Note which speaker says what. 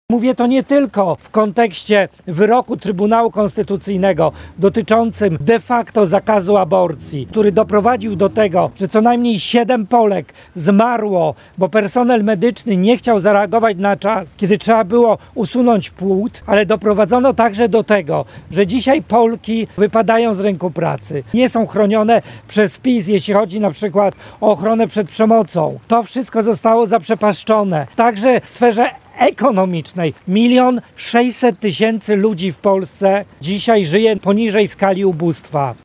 Speaker 1: Mówię to nie tylko w kontekście wyroku Trybunału Konstytucyjnego dotyczącym de facto zakazu aborcji, który doprowadził do tego, że co najmniej 7 Polek zmarło, bo personel medyczny nie chciał zareagować na czas, kiedy trzeba było usunąć płód, ale doprowadzono także do tego, że dzisiaj Polki wypadają z rynku pracy. Nie są chronione przez PiS, jeśli chodzi na przykład o ochronę przed przemocą. To wszystko zostało zaprzepaszczone. Także w sferze ekonomicznej 1 600 000 ludzi w Polsce dzisiaj żyje poniżej skali ubóstwa.